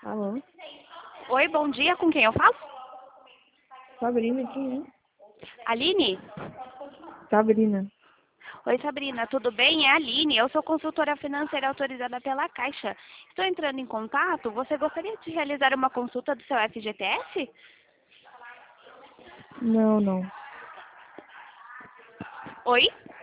Alô? Oi, bom dia. Com quem eu falo? Sabrina, quem é? Aline? Sabrina. Oi, Sabrina. Tudo bem? É a Aline. Eu sou consultora financeira autorizada pela Caixa. Estou entrando em contato. Você gostaria de realizar uma consulta do seu FGTS? Não, não. Oi?